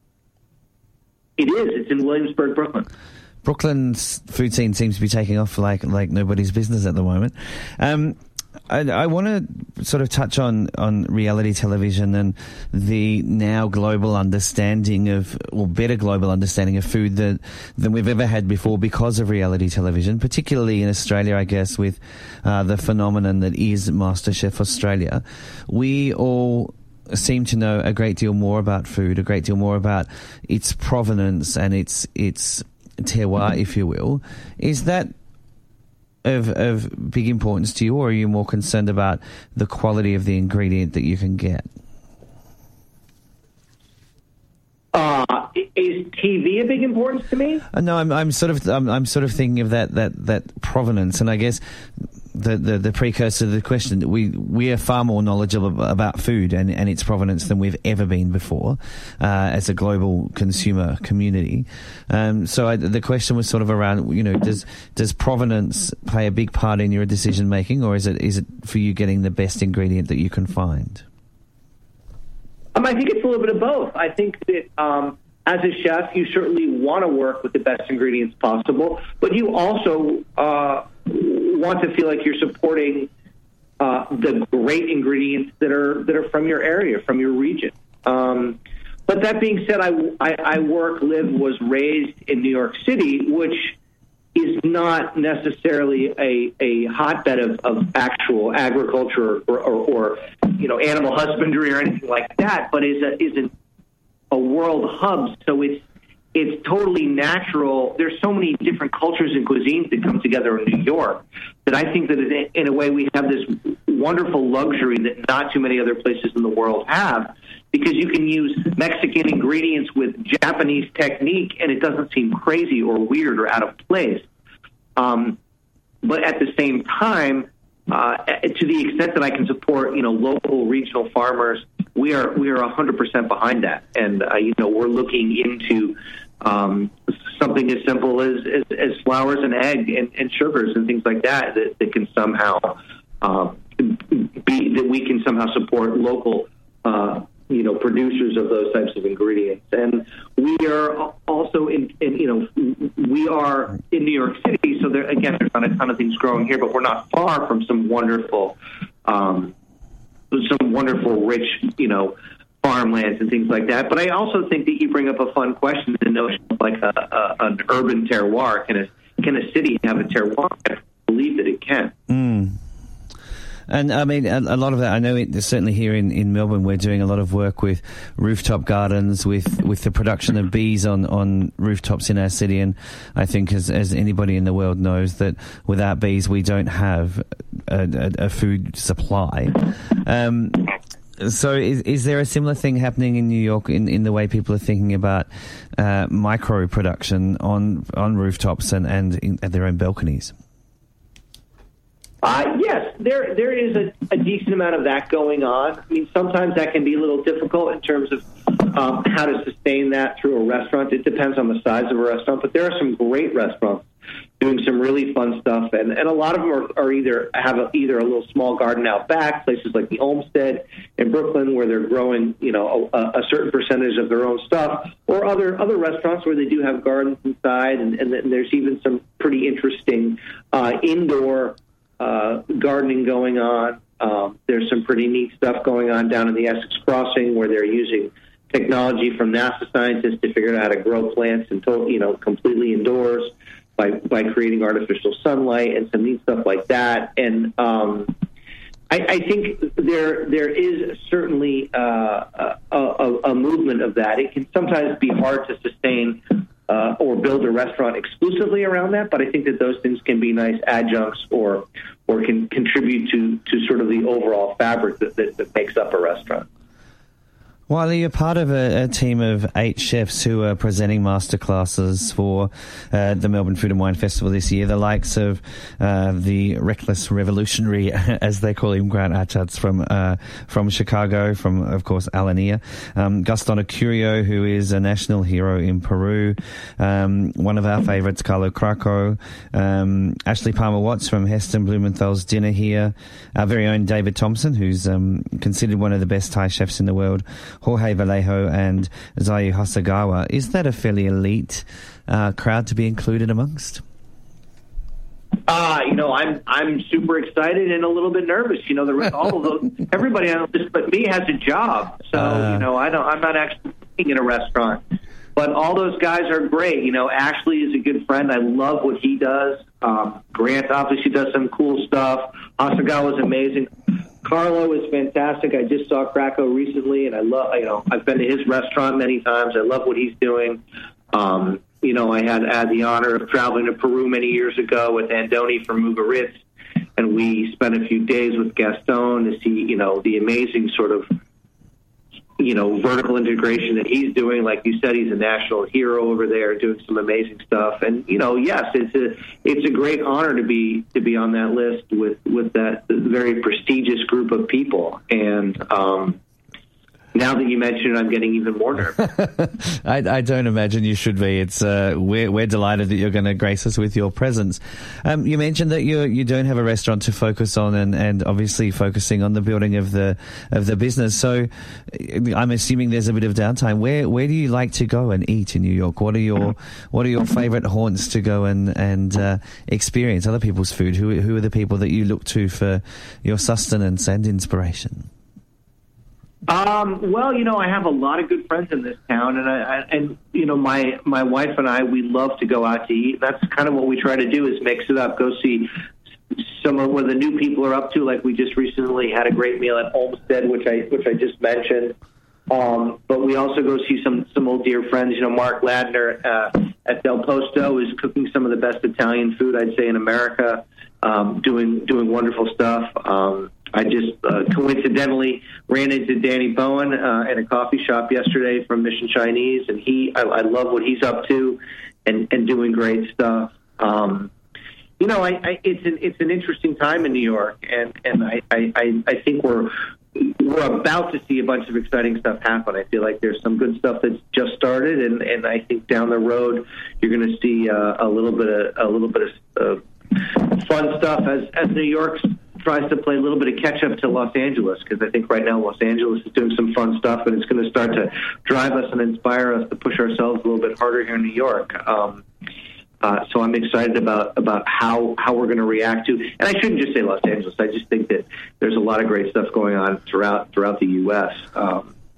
It is. It's in Williamsburg, Brooklyn. Brooklyn's food scene seems to be taking off like like nobody's business at the moment. Um, I, I want to sort of touch on, on reality television and the now global understanding of, or better global understanding of food that, than we've ever had before because of reality television, particularly in Australia, I guess, with uh, the phenomenon that is MasterChef Australia. We all seem to know a great deal more about food, a great deal more about its provenance and its its terroir, if you will. Is that Of, of big importance to you, or are you more concerned about the quality of the ingredient that you can get? Uh, is T V a big importance to me? Uh, no, I'm, I'm sort of, I'm, I'm sort of thinking of that, that, that provenance, and I guess the, the, the precursor to the question. We, we are far more knowledgeable about food and, and its provenance than we've ever been before, uh, as a global consumer community. Um, so I, the question was sort of around, you know, does, does provenance play a big part in your decision making, or is it, is it for you getting the best ingredient that you can find? Um, I think it's a little bit of both. I think that, um, as a chef, you certainly want to work with the best ingredients possible, but you also, uh, want to feel like you're supporting uh, the great ingredients that are that are from your area, from your region. Um, but that being said, I, I, I work, live, was raised in New York City, which is not necessarily a, a hotbed of, of actual agriculture or, or, or you know animal husbandry or anything like that, but is a is a, a world hub. So it's It's totally natural. There's so many different cultures and cuisines that come together in New York that I think that in a way we have this wonderful luxury that not too many other places in the world have, because you can use Mexican ingredients with Japanese technique and it doesn't seem crazy or weird or out of place. Um, but at the same time, uh, to the extent that I can support, you know, local regional farmers, we are we are one hundred percent behind that. And, uh, you know, we're looking into Um, something as simple as, as, as flours and egg and, and sugars and things like that that, that can somehow uh, be that we can somehow support local, uh, you know, producers of those types of ingredients. And we are also in, in you know, we are in New York City, so there again, there's not a ton of things growing here, but we're not far from some wonderful, um, some wonderful, rich, you know, farmlands and things like that. But I also think that you bring up a fun question, the notion of like a, a, an urban terroir. Can a, can a city have a terroir? I believe that it can. Mm. And, I mean, a, a lot of that, I know it, certainly here in, in Melbourne, we're doing a lot of work with rooftop gardens, with, with the production of bees on, on rooftops in our city. And I think as, as anybody in the world knows that without bees, we don't have a, a, a food supply. Um, so is, is there a similar thing happening in New York in, in the way people are thinking about uh, micro production on, on rooftops and, and in, at their own balconies? Uh, yes, there there is a, a decent amount of that going on. I mean, sometimes that can be a little difficult in terms of um, how to sustain that through a restaurant. It depends on the size of a restaurant, but there are some great restaurants doing some really fun stuff, and, and a lot of them are, are either have a, either a little small garden out back, places like the Olmsted in Brooklyn, where they're growing, you know, a, a certain percentage of their own stuff, or other other restaurants where they do have gardens inside, and, and, and there's even some pretty interesting uh, indoor Uh, gardening going on. Um, there's some pretty neat stuff going on down in the Essex Crossing where they're using technology from NASA scientists to figure out how to grow plants and to, you know, completely indoors by by creating artificial sunlight and some neat stuff like that. And um, I, I think there there is certainly uh, a, a, a movement of that. It can sometimes be hard to sustain Uh, or build a restaurant exclusively around that, but I think that those things can be nice adjuncts or or can contribute to, to sort of the overall fabric that, that, that makes up a restaurant. Wiley, you're part of a, a team of eight chefs who are presenting masterclasses for uh, the Melbourne Food and Wine Festival this year, the likes of uh, the reckless revolutionary, as they call him, Grant Achatz from uh, from Chicago, from, of course, Alania, um, Gaston Acurio, who is a national hero in Peru, um, one of our favourites, Carlo Cracco, um, Ashley Palmer-Watts from Heston Blumenthal's Dinner here, our very own David Thompson, who's um, considered one of the best Thai chefs in the world, Jorge Vallejo and Zayu Hasagawa. Is that a fairly elite uh, crowd to be included amongst? Uh, you know, I'm I'm super excited and a little bit nervous. You know, the all of those, everybody on this but me has a job, so uh, you know, I don't. I'm not actually working in a restaurant, but all those guys are great. You know, Ashley is a good friend. I love what he does. Um, Grant obviously does some cool stuff. Hasagawa is amazing. Carlo is fantastic. I just saw Krakow recently, and I love, you know, I've been to his restaurant many times. I love what he's doing. Um, you know, I had, had the honor of traveling to Peru many years ago with Andoni from Mugaritz, and we spent a few days with Gaston to see, you know, the amazing sort of, you know, vertical integration that he's doing. Like you said, he's a national hero over there, doing some amazing stuff. And you know, yes, it's a it's a great honor to be to be on that list with with that very prestigious group of people. And um, now that you mention it, I'm getting even more nervous. I, I don't imagine you should be. It's uh, we're we're delighted that you're going to grace us with your presence. Um, you mentioned that you you don't have a restaurant to focus on, and, and obviously focusing on the building of the of the business. So I'm assuming there's a bit of downtime. Where where do you like to go and eat in New York? What are your what are your favorite haunts to go and and uh, experience other people's food? Who who are the people that you look to for your sustenance and inspiration? Um, well, you know, I have a lot of good friends in this town, and I, I and you know, my my wife and I, we love to go out to eat. That's kind of what we try to do, is mix it up. Go see some of what the new people are up to. Like we just recently had a great meal at Olmsted, which I which I just mentioned. Um, but we also go see some some old dear friends. You know, Mark Ladner uh, at Del Posto is cooking some of the best Italian food, I'd say, in America. Um, doing doing wonderful stuff. Um, I just uh, coincidentally ran into Danny Bowen uh, at a coffee shop yesterday from Mission Chinese, and he I, I love what he's up to and, and doing great stuff. Um, you know, I, I, it's an it's an interesting time in New York, and and I, I, I think we're we're about to see a bunch of exciting stuff happen. I feel like there's some good stuff that's just started, and, and I think down the road you're going to see uh, a little bit of a little bit of uh, fun stuff as as New York tries to play a little bit of catch up to Los Angeles, because I think right now Los Angeles is doing some fun stuff, and it's going to start to drive us and inspire us to push ourselves a little bit harder here in New York. Um, uh, so I'm excited about about how how we're going to react to, and I shouldn't just say Los Angeles. I just think that there's a lot of great stuff going on throughout throughout the U S. Um,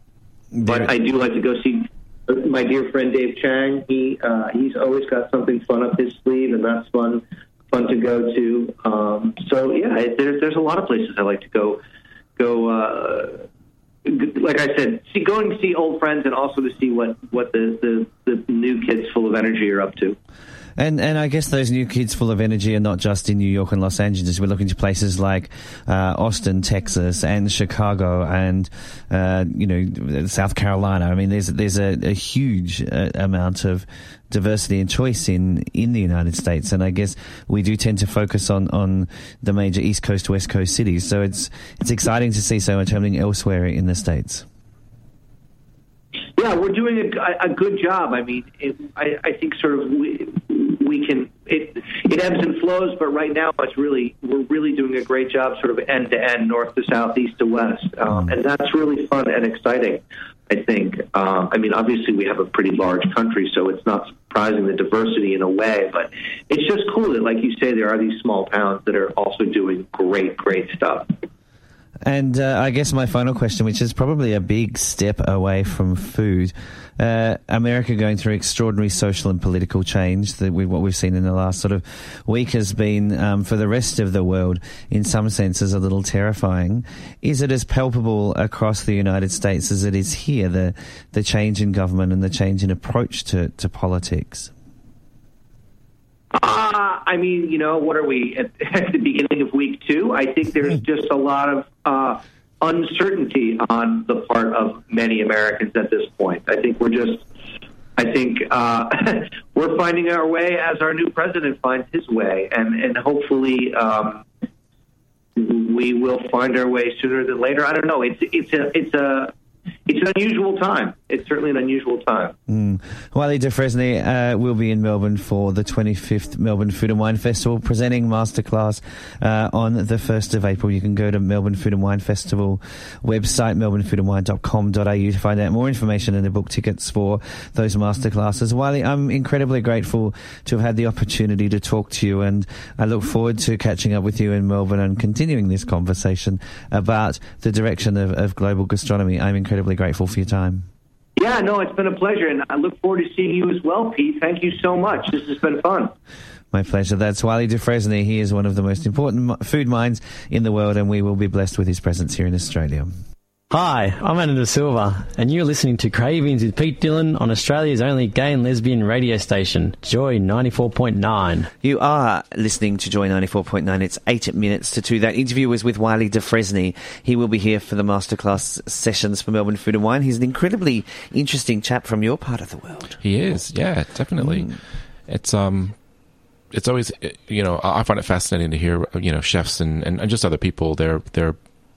but I do like to go see my dear friend Dave Chang. He uh, he's always got something fun up his sleeve, and that's fun fun to go to. Um, so yeah, it, there's there's a lot of places I like to go go. Uh, like I said, see going to see old friends, and also to see what what the, the, the new kids full of energy are up to. And and I guess those new kids full of energy are not just in New York and Los Angeles. We're looking to places like uh, Austin, Texas, and Chicago, and uh, you know South Carolina. I mean, there's there's a, a huge uh, amount of diversity and choice in, in the United States, and I guess we do tend to focus on, on the major East Coast, West Coast cities. So it's it's exciting to see so much happening elsewhere in the States. Yeah, we're doing a, a good job. I mean, it, I, I think sort of we, we can it it ebbs and flows, but right now it's really we're really doing a great job, sort of end to end, north to south, east to west, um, and that's really fun and exciting. I think. Uh, I mean, obviously we have a pretty large country, so it's not surprising the diversity in a way, but it's just cool that, like you say, there are these small towns that are also doing great, great stuff. And uh, I guess my final question, which is probably a big step away from food, uh, America going through extraordinary social and political change. That we, what we've seen in the last sort of week has been, um, for the rest of the world, in some senses, a little terrifying. Is it as palpable across the United States as it is here, the the change in government and the change in approach to, to politics? Uh, I mean, you know, what are we at, at the beginning of week two? I think there's just a lot of uh, uncertainty on the part of many Americans at this point. I think we're just, I think uh, we're finding our way as our new president finds his way, and and hopefully um, we will find our way sooner than later. I don't know. It's it's a it's a It's an unusual time. It's certainly an unusual time. Mm. Wally Dufresne uh, will be in Melbourne for the twenty-fifth Melbourne Food and Wine Festival, presenting Masterclass uh, on the first of April. You can go to Melbourne Food and Wine Festival website, melbourne food and wine dot com dot a u, to find out more information and to book tickets for those masterclasses. Wally, I'm incredibly grateful to have had the opportunity to talk to you, and I look forward to catching up with you in Melbourne and continuing this conversation about the direction of, of global gastronomy. I'm incredibly grateful for your time. Yeah, no, it's been a pleasure, and I look forward to seeing you as well, Pete. Thank you so much. This has been fun. My pleasure. That's Wally Dufresne. He is one of the most important food minds in the world, and we will be blessed with his presence here in Australia. Hi, I'm Anna De Silva, and you're listening to Cravings with Pete Dillon on Australia's only gay and lesbian radio station, Joy ninety-four point nine. You are listening to Joy ninety-four point nine. It's eight minutes to two. That interview was with Wally Dufresne. He will be here for the masterclass sessions for Melbourne Food and Wine. He's an incredibly interesting chap from your part of the world. He is, yeah, definitely. Mm. It's um, it's always, you know, I find it fascinating to hear, you know, chefs and, and just other people, their their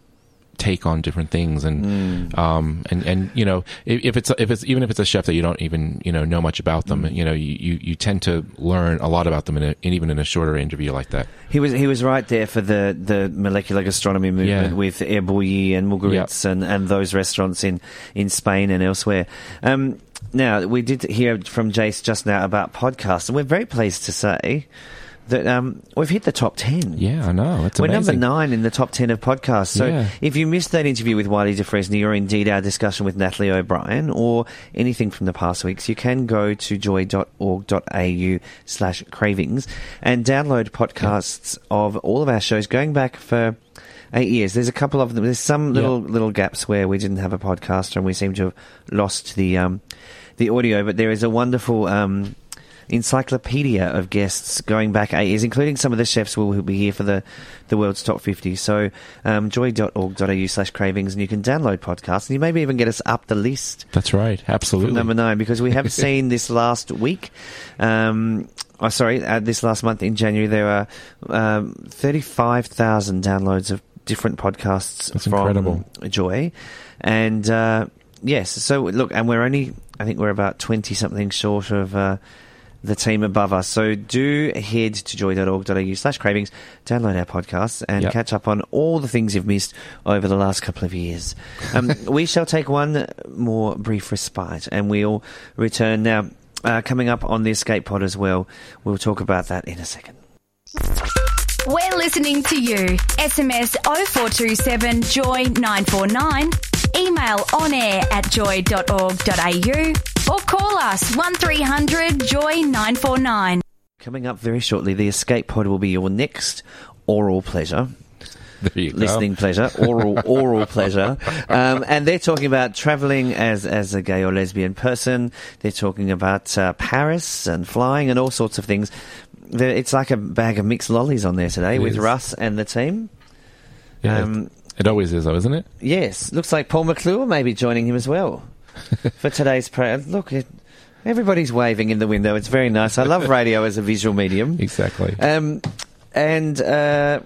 take on different things, and mm. um and and you know, if, if it's if it's even if it's a chef that you don't even you know know much about them, mm. you know, you, you you tend to learn a lot about them in, a, in even in a shorter interview like that. He was he was right there for the, the molecular gastronomy movement, yeah, with Air Bouilly and Mugaritz, yep, and, and those restaurants in, in Spain and elsewhere. Um, now, we did hear from Jace just now about podcasts, and we're very pleased to say that um, we've hit the top ten. Yeah, I know. It's We're amazing. number nine in the top ten of podcasts. So yeah. if you missed that interview with Wally Dufresne, or indeed our discussion with Natalie O'Brien, or anything from the past weeks, you can go to joy dot org dot a u slash cravings and download podcasts yeah. of all of our shows going back for eight years. There's a couple of them. There's some little yeah. little gaps where we didn't have a podcaster and we seem to have lost the um, the audio, but there is a wonderful Um, encyclopedia of guests going back eight years, including some of the chefs who will be here for the, the world's top fifty. So um, joy dot org dot a u slash cravings, and you can download podcasts, and you maybe even get us up the list. That's right, absolutely. Number nine, because we have seen this last week, um, oh, sorry, uh, this last month in January, there are um, thirty-five thousand downloads of different podcasts That's from incredible. Joy. And uh, yes, so look, and we're only, I think we're about twenty-something short of Uh, the team above us. So do head to joy dot org dot a u slash cravings, download our podcasts, and yep. catch up on all the things you've missed over the last couple of years. Um, we shall take one more brief respite, and we'll return now. Uh, coming up on the Escape Pod as well. We'll talk about that in a second. We're listening to you. S M S oh four two seven joy nine four nine. email onair at joy dot org dot a u or call us one three hundred joy nine four nine. Coming up very shortly, the Escape Pod will be your next oral pleasure. There you go. Listening pleasure, oral oral pleasure. Um, and they're talking about travelling as, as a gay or lesbian person. They're talking about uh, Paris and flying and all sorts of things. They're, it's like a bag of mixed lollies on there today It with is. Russ and the team. Yeah, Um, it always is, though, isn't it? Yes, looks like Paul McClure may be joining him as well for today's program. Look, it, everybody's waving in the window. It's very nice. I love radio as a visual medium. Exactly. Um, and uh,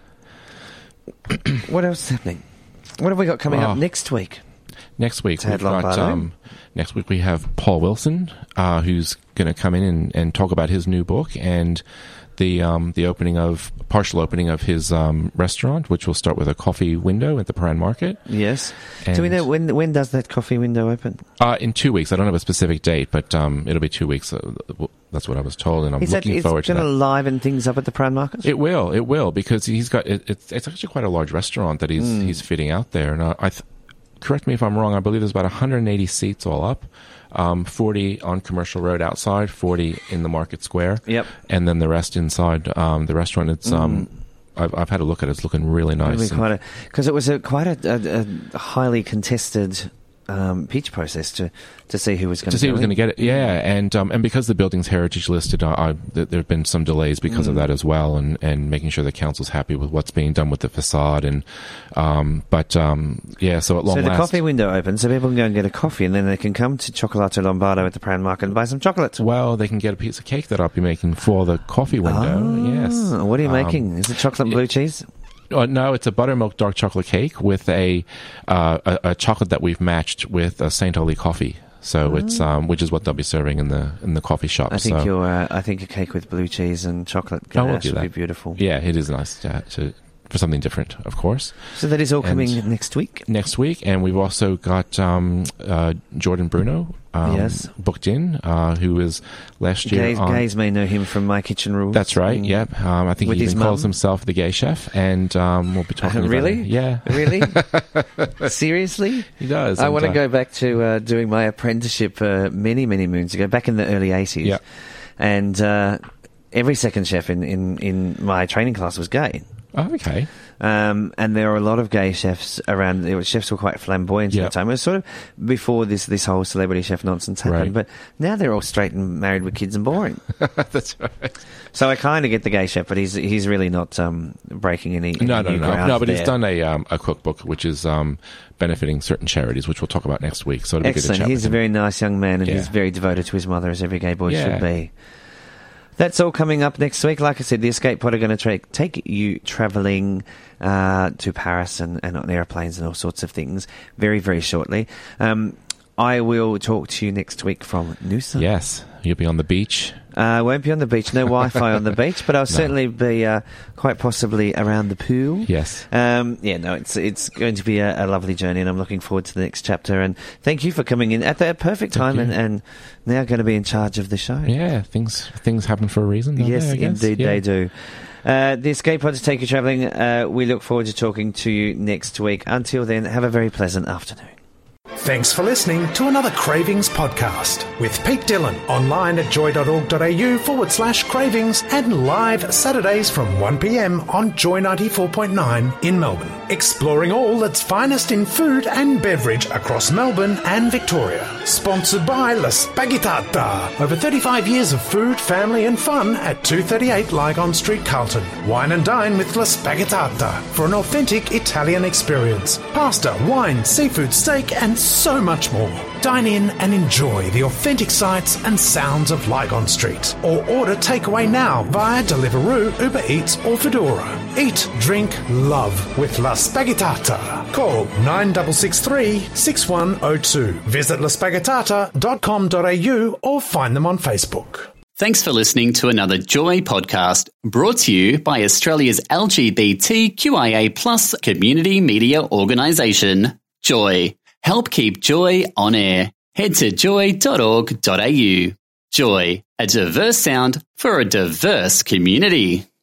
what else is happening? What have we got coming Oh. up next week? Next week, Tad we've got, Lombardo. um, next week we have Paul Wilson, uh, who's going to come in and, and talk about his new book and the um, the opening of partial opening of his um, restaurant, which will start with a coffee window at the Paran Market. Yes. And Do we know when when does that coffee window open? Uh, in two weeks. I don't have a specific date, but um, it'll be two weeks. Uh, w- that's what I was told, and I'm Is that looking it's forward to going that. to liven things up at the Paran Market? It will, it will, because he's got it, it's it's actually quite a large restaurant that he's Mm. he's fitting out there. And I, I th- correct me if I'm wrong. I believe there's about one hundred eighty seats all up. Um, forty on Commercial Road outside, forty in the Market Square. Yep. And then the rest inside um, the restaurant. It's um, I've, I've had a look at it. It's looking really nice. Really And- quite a because it was a quite a, a, a highly contested um, pitch process to, to see who was going to see who was in. going to get it, yeah, and um, and because the building's heritage listed, I, I, th- there have been some delays because of Mm. that as well, and, and making sure the council's happy with what's being done with the facade, and um, but um, yeah, so at long So the last, coffee window opens, so people can go and get a coffee, and then they can come to Chocolate Lombardo at the Paran Market and buy some chocolate. well, they can get a piece of cake that I'll be making for the coffee window. Ah, yes, What are you Um, making? Is it chocolate and blue cheese? Uh, no, it's a buttermilk dark chocolate cake with a, uh, a a chocolate that we've matched with a Saint Oli coffee. So it's um, which is what they'll be serving in the in the coffee shop. I think so. your uh, I think a cake with blue cheese and chocolate Oh, ganache we'll do would be that. beautiful. Yeah, it is nice to, to for something different, of course. So that is all And coming next week. Next week, and we've also got um, uh, Jordan Bruno. Um, Yes. booked in, uh, who was last year Gays, on. gays may know him from My Kitchen Rules. That's right. Mm. Yep. Um, I think With he his even calls mum? himself the gay chef, and um, we'll be talking. about Really? it. Yeah. Really? Seriously? He does. I and, want to uh, go back to uh, doing my apprenticeship uh, many, many moons ago, back in the early eighties. Yeah. And uh, every second chef in, in, in my training class was gay. Oh, okay. Um, and there are a lot of gay chefs around. There were, chefs were quite flamboyant Yeah. at the time. It was sort of before this this whole celebrity chef nonsense happened. Right. But now they're all straight and married with kids and boring. That's right. So I kind of get the gay chef, but he's he's really not um, breaking any. No, any no, new no, ground no. But there. he's done a um, a cookbook which is um, benefiting certain charities, which we'll talk about next week. So it'll be good to Excellent. chat He's with a him. very nice young man, and Yeah. he's very devoted to his mother, as every gay boy Yeah. should be. That's all coming up next week. Like I said, the Escape Pod are going to tra- take you travelling uh, to Paris and, and on airplanes and all sorts of things very, very shortly. Um, I will talk to you next week from Noosa. Yes, you'll be on the beach. I uh, won't be on the beach. No Wi-Fi on the beach, but I'll No. certainly be uh, quite possibly around the pool. Yes. Um, yeah, no, it's it's going to be a, a lovely journey, and I'm looking forward to the next chapter. And thank you for coming in at the perfect time, and, and now going to be in charge of the show. Yeah, things things happen for a reason. don't Yes, they, I guess? indeed Yeah. they do. Uh, the Escape Pod to take you travelling. Uh, we look forward to talking to you next week. Until then, have a very pleasant afternoon. Thanks for listening to another Cravings podcast with Pete Dillon, online at joy.org.au forward slash cravings and live Saturdays from one p.m. on Joy ninety-four point nine in Melbourne. Exploring all that's finest in food and beverage across Melbourne and Victoria. Sponsored by La Spaghettata. Over thirty-five years of food, family and fun at two thirty-eight Lygon Street, Carlton. Wine and dine with La Spaghettata for an authentic Italian experience. Pasta, wine, seafood, steak and so much more. Dine in and enjoy the authentic sights and sounds of Lygon Street. Or order takeaway now via Deliveroo, Uber Eats or Foodora. Eat, drink, love with La Spaghettata. Call nine six six three, six one zero two. Visit la spaghettata dot com dot a u or find them on Facebook. Thanks for listening to another Joy podcast brought to you by Australia's L G B T Q I A plus community media organisation, Joy. Help keep Joy on air. Head to joy dot org dot a u. Joy, a diverse sound for a diverse community.